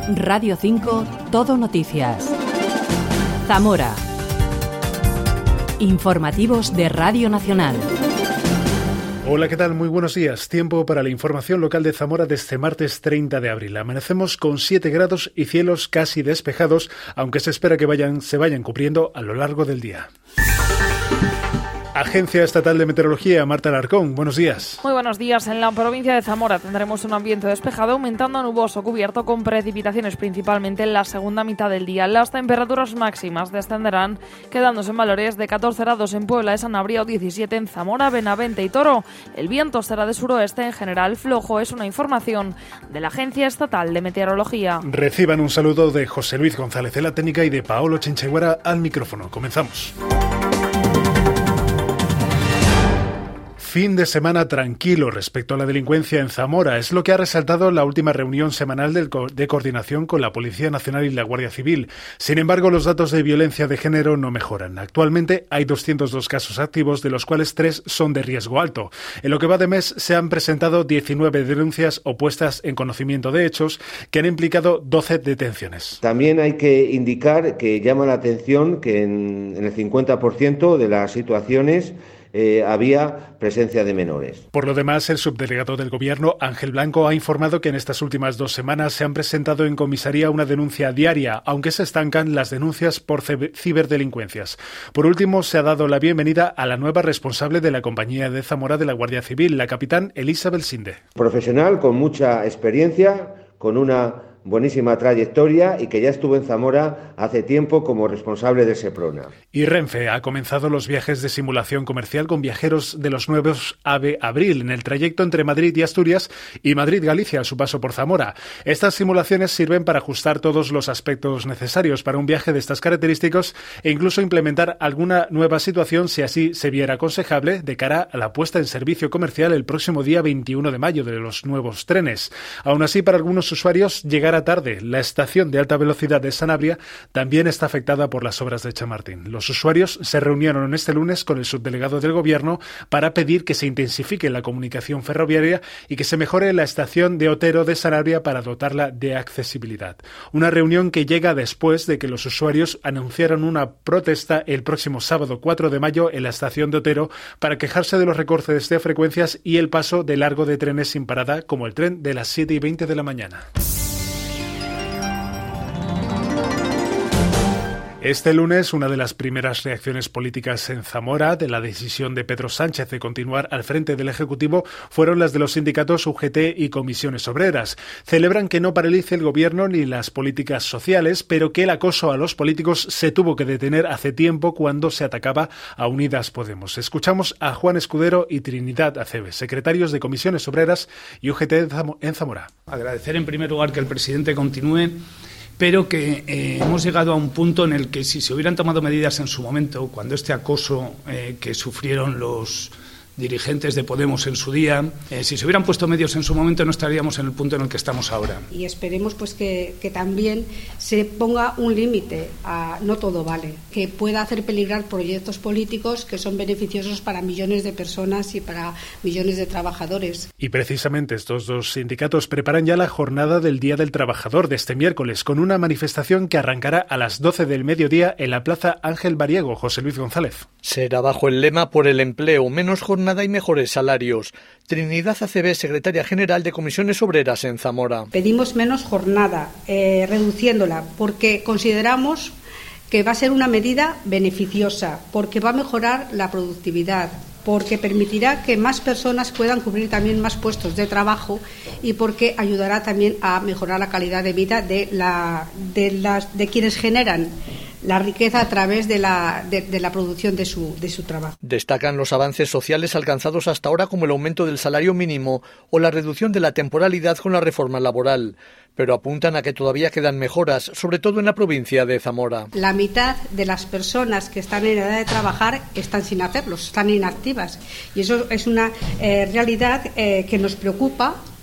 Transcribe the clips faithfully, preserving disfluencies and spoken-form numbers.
Radio cinco, Todo Noticias. Zamora. Informativos de Radio Nacional. Hola, ¿qué tal? Muy buenos días. Tiempo para la información local de Zamora de este martes treinta de abril. Amanecemos con siete grados y cielos casi despejados, aunque se espera que vayan, se vayan cubriendo a lo largo del día. Agencia Estatal de Meteorología, Marta Alarcón, buenos días. Muy buenos días. En la provincia de Zamora tendremos un ambiente despejado, aumentando a nuboso cubierto con precipitaciones principalmente en la segunda mitad del día. Las temperaturas máximas descenderán, quedándose en valores de catorce grados en Puebla de Sanabria o diecisiete en Zamora, Benavente y Toro. El viento será de suroeste, en general flojo. Es una información de la Agencia Estatal de Meteorología. Reciban un saludo de José Luis González de la técnica y de Paolo Chencheguara al micrófono. Comenzamos. Fin de semana tranquilo respecto a la delincuencia en Zamora. Es lo que ha resaltado la última reunión semanal de, co- de coordinación con la Policía Nacional y la Guardia Civil. Sin embargo, los datos de violencia de género no mejoran. Actualmente hay doscientos dos casos activos, de los cuales tres son de riesgo alto. En lo que va de mes se han presentado diecinueve denuncias o puestas en conocimiento de hechos que han implicado doce detenciones. También hay que indicar que llama la atención que en, en el cincuenta por ciento de las situaciones Eh, había presencia de menores. Por lo demás, el subdelegado del Gobierno, Ángel Blanco, ha informado que en estas últimas dos semanas se han presentado en comisaría una denuncia diaria, aunque se estancan las denuncias por ciberdelincuencias. Por último, se ha dado la bienvenida a la nueva responsable de la compañía de Zamora de la Guardia Civil, la capitán Elizabeth Sinde. Profesional con mucha experiencia, con una buenísima trayectoria y que ya estuvo en Zamora hace tiempo como responsable de Seprona. Y Renfe ha comenzado los viajes de simulación comercial con viajeros de los nuevos AVE Abril en el trayecto entre Madrid y Asturias y Madrid-Galicia a su paso por Zamora. Estas simulaciones sirven para ajustar todos los aspectos necesarios para un viaje de estas características e incluso implementar alguna nueva situación si así se viera aconsejable de cara a la puesta en servicio comercial el próximo día veintiuno de mayo de los nuevos trenes. Aún así, para algunos usuarios llegar a tarde. La estación de alta velocidad de Sanabria también está afectada por las obras de Chamartín. Los usuarios se reunieron este lunes con el subdelegado del Gobierno para pedir que se intensifique la comunicación ferroviaria y que se mejore la estación de Otero de Sanabria para dotarla de accesibilidad. Una reunión que llega después de que los usuarios anunciaron una protesta el próximo sábado cuatro de mayo en la estación de Otero para quejarse de los recortes de frecuencias y el paso de largo de trenes sin parada, como el tren de las siete y veinte de la mañana. Este lunes, una de las primeras reacciones políticas en Zamora de la decisión de Pedro Sánchez de continuar al frente del Ejecutivo fueron las de los sindicatos U G T y comisiones obreras. Celebran que no paralice el Gobierno ni las políticas sociales, pero que el acoso a los políticos se tuvo que detener hace tiempo cuando se atacaba a Unidas Podemos. Escuchamos a Juan Escudero y Trinidad Acebe, secretarios de comisiones obreras y U G T en Zamora. Agradecer en primer lugar que el presidente continúe, pero que eh, hemos llegado a un punto en el que si se hubieran tomado medidas en su momento, cuando este acoso eh, que sufrieron los dirigentes de Podemos en su día, eh, si se hubieran puesto medios en su momento no estaríamos en el punto en el que estamos ahora. Y esperemos pues que, que también se ponga un límite a no todo vale, que pueda hacer peligrar proyectos políticos que son beneficiosos para millones de personas y para millones de trabajadores. Y precisamente estos dos sindicatos preparan ya la jornada del Día del Trabajador de este miércoles con una manifestación que arrancará a las doce del mediodía en la Plaza Ángel Bariego. José Luis González. Será bajo el lema por el empleo, menos jornada y mejores salarios. Trinidad Acebe, secretaria general de Comisiones Obreras en Zamora. Pedimos menos jornada, eh, reduciéndola, porque consideramos que va a ser una medida beneficiosa, porque va a mejorar la productividad, porque permitirá que más personas puedan cubrir también más puestos de trabajo y porque ayudará también a mejorar la calidad de vida de, la, de, las, de quienes generan la riqueza a través de la, de, de la producción de su, de su trabajo. Destacan los avances sociales alcanzados hasta ahora, como el aumento del salario mínimo o la reducción de la temporalidad con la reforma laboral, pero apuntan a que todavía quedan mejoras, sobre todo en la provincia de Zamora. La mitad de las personas que están en edad de trabajar están sin hacerlo, están inactivas, y eso es una eh, realidad eh, que nos preocupa,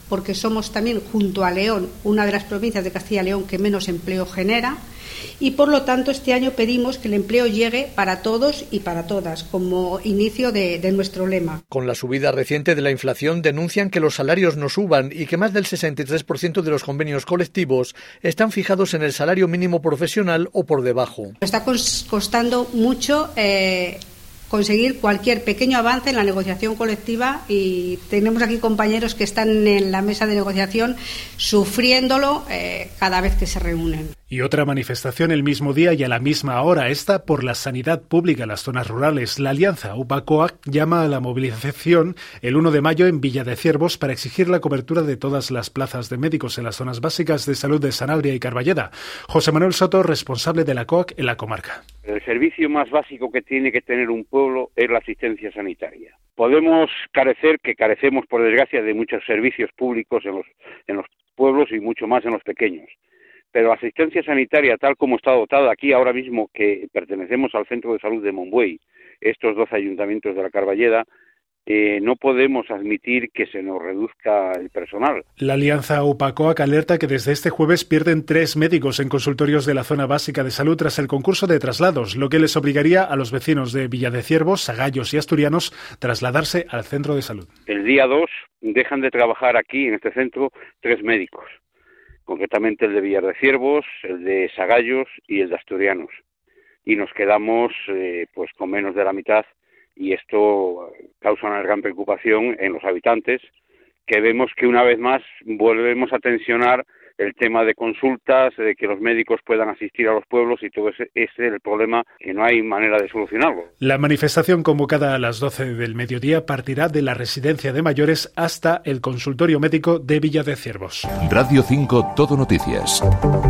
porque somos también, junto a León, una de las provincias de Castilla y León que menos empleo genera, y por lo tanto este año pedimos que el empleo llegue para todos y para todas, como inicio de, de nuestro lema. Con la subida reciente de la inflación denuncian que los salarios no suban y que más del sesenta y tres por ciento de los convenios colectivos están fijados en el salario mínimo profesional o por debajo. Está costando mucho eh, conseguir cualquier pequeño avance en la negociación colectiva, y tenemos aquí compañeros que están en la mesa de negociación sufriéndolo eh, cada vez que se reúnen. Y otra manifestación el mismo día y a la misma hora, esta por la sanidad pública en las zonas rurales. La alianza U P A C O A C llama a la movilización el uno de mayo en Villa de Ciervos para exigir la cobertura de todas las plazas de médicos en las zonas básicas de salud de Sanabria y Carballeda. José Manuel Soto, responsable de la C O A C en la comarca. El servicio más básico que tiene que tener un pueblo es la asistencia sanitaria. Podemos carecer, que carecemos por desgracia, de muchos servicios públicos en los, en los pueblos y mucho más en los pequeños. Pero la asistencia sanitaria, tal como está dotada aquí ahora mismo, que pertenecemos al Centro de Salud de Monbuey, estos dos ayuntamientos de la Carballeda, eh, no podemos admitir que se nos reduzca el personal. La alianza U P A C O A C alerta que desde este jueves pierden tres médicos en consultorios de la zona básica de salud tras el concurso de traslados, lo que les obligaría a los vecinos de Villa de Ciervos, Sagallos y Asturianos trasladarse al centro de salud. El día dos dejan de trabajar aquí, en este centro, tres médicos. Concretamente el de Villar de Ciervos, el de Sagallos y el de Asturianos. Y nos quedamos eh, pues con menos de la mitad, y esto causa una gran preocupación en los habitantes, que vemos que una vez más volvemos a tensionar el tema de consultas, de que los médicos puedan asistir a los pueblos, y todo ese, ese es el problema que no hay manera de solucionarlo. La manifestación, convocada a las doce del mediodía, partirá de la residencia de mayores hasta el consultorio médico de Villa de Ciervos. Radio cinco Todo Noticias.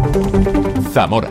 Zamora.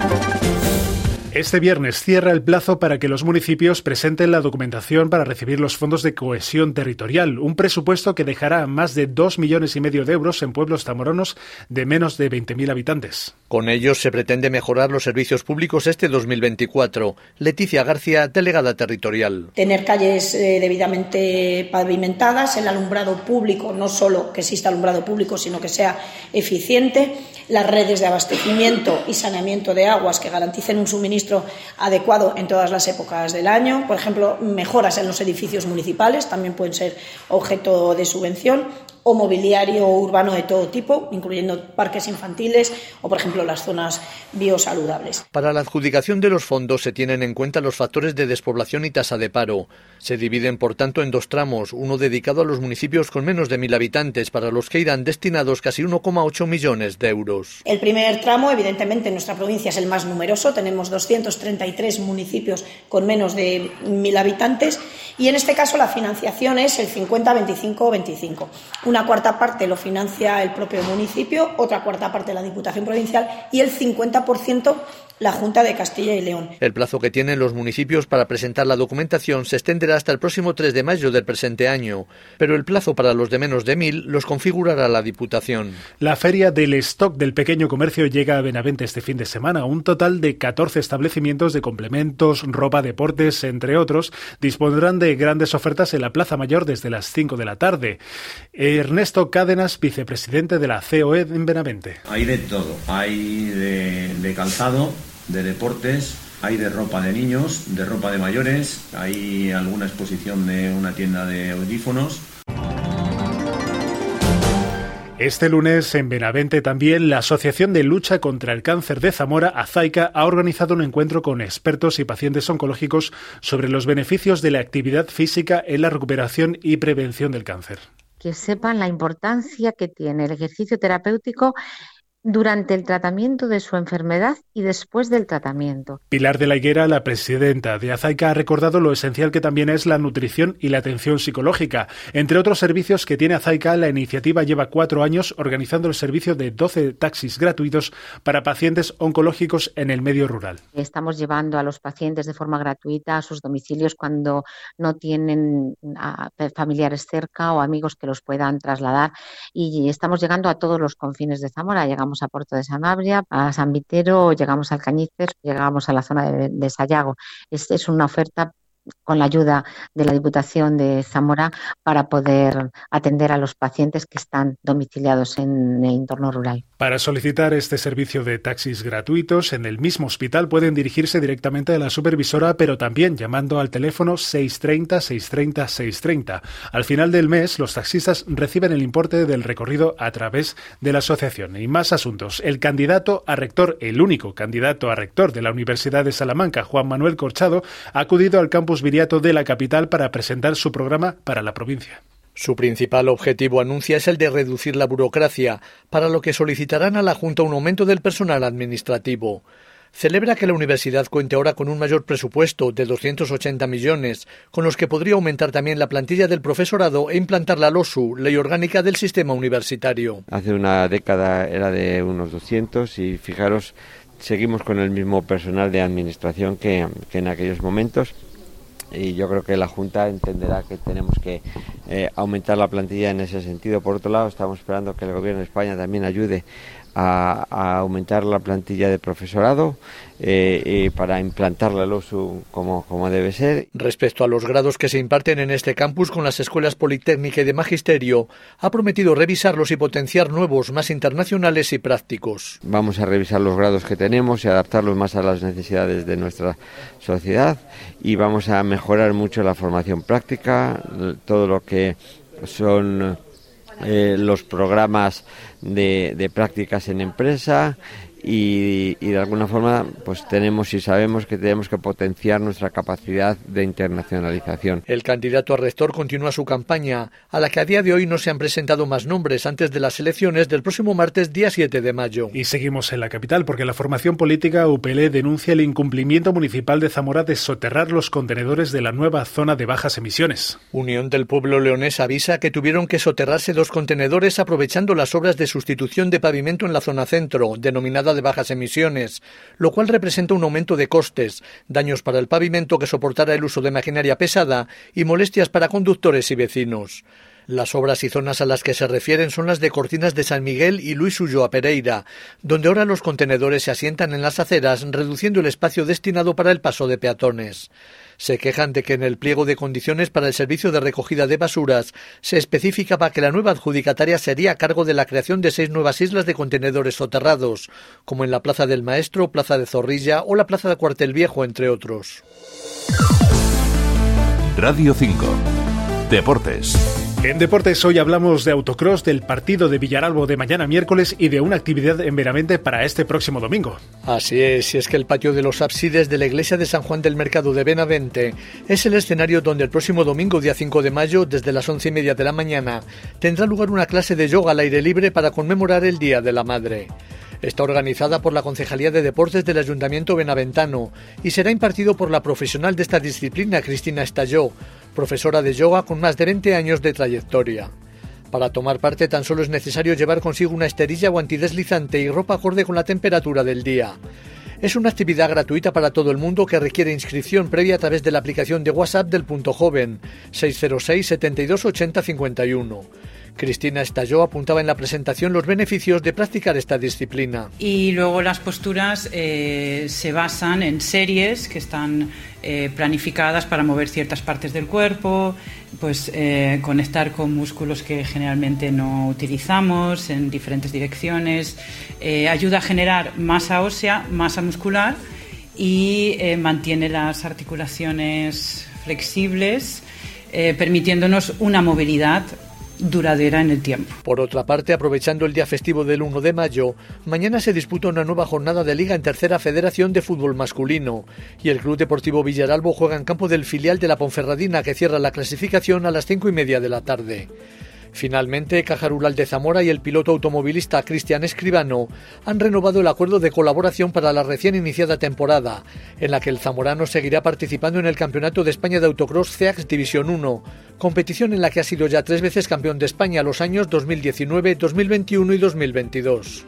Este viernes cierra el plazo para que los municipios presenten la documentación para recibir los fondos de cohesión territorial, un presupuesto que dejará más de dos millones y medio de euros en pueblos zamoranos de menos de veinte mil habitantes. Con ellos se pretende mejorar los servicios públicos este dos mil veinticuatro. Leticia García, delegada territorial. Tener calles eh, debidamente pavimentadas, el alumbrado público, no solo que exista alumbrado público, sino que sea eficiente, las redes de abastecimiento y saneamiento de aguas que garanticen un suministro adecuado en todas las épocas del año. Por ejemplo, mejoras en los edificios municipales también pueden ser objeto de subvención, o mobiliario urbano de todo tipo, incluyendo parques infantiles o, por ejemplo, las zonas biosaludables. Para la adjudicación de los fondos se tienen en cuenta los factores de despoblación y tasa de paro. Se dividen, por tanto, en dos tramos, uno dedicado a los municipios con menos de mil habitantes, para los que irán destinados casi uno coma ocho millones de euros. El primer tramo, evidentemente, en nuestra provincia es el más numeroso. Tenemos doscientos treinta y tres municipios con menos de mil habitantes, y en este caso la financiación es el cincuenta veinticinco veinticinco. Una cuarta parte lo financia el propio municipio, otra cuarta parte la Diputación Provincial y el cincuenta por ciento la Junta de Castilla y León. El plazo que tienen los municipios para presentar la documentación se extenderá hasta el próximo tres de mayo del presente año, pero el plazo para los de menos de mil los configurará la Diputación. La Feria del Stock del Pequeño Comercio llega a Benavente este fin de semana. Un total de catorce establecimientos de complementos, ropa, deportes, entre otros, dispondrán de grandes ofertas en la Plaza Mayor desde las cinco de la tarde. Ernesto Cádenas, vicepresidente de la C O E en Benavente. Hay de todo, hay de, de calzado, de deportes, hay de ropa de niños, de ropa de mayores, hay alguna exposición de una tienda de audífonos. Este lunes en Benavente también la Asociación de Lucha contra el Cáncer de Zamora, AZAICA, ha organizado un encuentro con expertos y pacientes oncológicos sobre los beneficios de la actividad física en la recuperación y prevención del cáncer. Que sepan la importancia que tiene el ejercicio terapéutico durante el tratamiento de su enfermedad y después del tratamiento. Pilar de la Higuera, la presidenta de AZAICA, ha recordado lo esencial que también es la nutrición y la atención psicológica. Entre otros servicios que tiene AZAICA, la iniciativa lleva cuatro años organizando el servicio de doce taxis gratuitos para pacientes oncológicos en el medio rural. Estamos llevando a los pacientes de forma gratuita a sus domicilios cuando no tienen familiares cerca o amigos que los puedan trasladar, y estamos llegando a todos los confines de Zamora. Llegamos a Puerto de Sanabria, a San Vitero, llegamos a Alcañices, llegamos a la zona de, de Sayago. Es, es una oferta con la ayuda de la Diputación de Zamora para poder atender a los pacientes que están domiciliados en el entorno rural. Para solicitar este servicio de taxis gratuitos en el mismo hospital pueden dirigirse directamente a la supervisora, pero también llamando al teléfono seis treinta, seis treinta, seis treinta. Al final del mes, los taxistas reciben el importe del recorrido a través de la asociación. Y más asuntos. El candidato a rector, el único candidato a rector de la Universidad de Salamanca, Juan Manuel Corchado, ha acudido al campus Viriato de la capital para presentar su programa para la provincia. Su principal objetivo, anuncia, es el de reducir la burocracia, para lo que solicitarán a la Junta un aumento del personal administrativo. Celebra que la universidad cuente ahora con un mayor presupuesto de doscientos ochenta millones, con los que podría aumentar también la plantilla del profesorado e implantar la LOSU, Ley Orgánica del Sistema Universitario. Hace una década era de unos doscientos y fijaros, seguimos con el mismo personal de administración que, que en aquellos momentos. Y yo creo que la Junta entenderá que tenemos que eh, aumentar la plantilla en ese sentido. Por otro lado, estamos esperando que el Gobierno de España también ayude a, a aumentar la plantilla de profesorado eh, y para implantar la LOSU como, como debe ser. Respecto a los grados que se imparten en este campus con las escuelas Politécnica y de Magisterio, ha prometido revisarlos y potenciar nuevos, más internacionales y prácticos. Vamos a revisar los grados que tenemos y adaptarlos más a las necesidades de nuestra sociedad y vamos a mejorar mucho la formación práctica, todo lo que son eh, los programas de, de prácticas en empresa y, y de alguna forma pues tenemos y sabemos que tenemos que potenciar nuestra capacidad de internacionalización. El candidato a rector continúa su campaña, a la que a día de hoy no se han presentado más nombres antes de las elecciones del próximo martes día siete de mayo. Y seguimos en la capital porque la formación política U P L denuncia el incumplimiento municipal de Zamora de soterrar los contenedores de la nueva zona de bajas emisiones. Unión del Pueblo Leonés avisa que tuvieron que soterrarse dos contenedores aprovechando las obras de sustitución de pavimento en la zona centro, denominada de bajas emisiones, lo cual representa un aumento de costes, daños para el pavimento que soportará el uso de maquinaria pesada y molestias para conductores y vecinos. Las obras y zonas a las que se refieren son las de Cortinas de San Miguel y Luis Ulloa Pereira, donde ahora los contenedores se asientan en las aceras, reduciendo el espacio destinado para el paso de peatones. Se quejan de que en el pliego de condiciones para el servicio de recogida de basuras se especificaba que la nueva adjudicataria sería a cargo de la creación de seis nuevas islas de contenedores soterrados, como en la Plaza del Maestro, Plaza de Zorrilla o la Plaza de Cuartel Viejo, entre otros. Radio cinco. Deportes. En deportes hoy hablamos de autocross, del partido de Villaralbo de mañana miércoles y de una actividad en Benavente para este próximo domingo. Así es, y es que el patio de los ábsides de la iglesia de San Juan del Mercado de Benavente es el escenario donde el próximo domingo, día cinco de mayo, desde las once y media de la mañana, tendrá lugar una clase de yoga al aire libre para conmemorar el Día de la Madre. Está organizada por la Concejalía de Deportes del Ayuntamiento benaventano y será impartido por la profesional de esta disciplina, Cristina Estalló, profesora de yoga con más de veinte años de trayectoria. Para tomar parte tan solo es necesario llevar consigo una esterilla o antideslizante y ropa acorde con la temperatura del día. Es una actividad gratuita para todo el mundo que requiere inscripción previa a través de la aplicación de WhatsApp del Punto Joven seis cero seis, setenta y dos, ochenta, cincuenta y uno. Cristina Estalló apuntaba en la presentación los beneficios de practicar esta disciplina. Y luego las posturas eh, se basan en series que están eh, planificadas para mover ciertas partes del cuerpo, pues eh, conectar con músculos que generalmente no utilizamos en diferentes direcciones, eh, ayuda a generar masa ósea, masa muscular y eh, mantiene las articulaciones flexibles, eh, permitiéndonos una movilidad duradera en el tiempo. Por otra parte, aprovechando el día festivo del uno de mayo, mañana se disputa una nueva jornada de Liga en Tercera Federación de Fútbol Masculino y el Club Deportivo Villaralbo juega en campo del filial de la Ponferradina, que cierra la clasificación a las cinco y media de la tarde. Finalmente, Caja Rural de Zamora y el piloto automovilista Cristian Escribano han renovado el acuerdo de colaboración para la recién iniciada temporada, en la que el zamorano seguirá participando en el Campeonato de España de Autocross C E A X División uno, competición en la que ha sido ya tres veces campeón de España los años dos mil diecinueve, dos mil veintiuno y dos mil veintidós.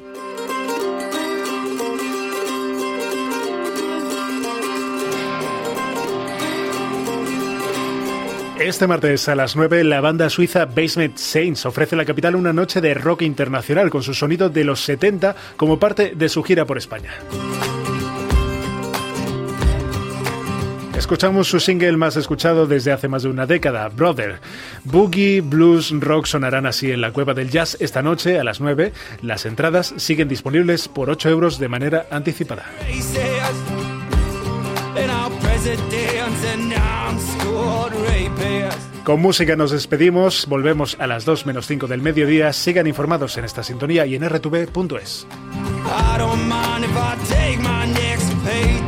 Este martes a las nueve, la banda suiza Basement Saints ofrece en la capital una noche de rock internacional con su sonido de los setenta como parte de su gira por España. escuchamos su single más escuchado desde hace más de una década, Brother. Boogie, blues, rock sonarán así en la Cueva del Jazz esta noche a las nueve. Las entradas siguen disponibles por ocho euros de manera anticipada. Con música nos despedimos, volvemos a las dos menos cinco del mediodía. Sigan informados en esta sintonía y en r t v punto es.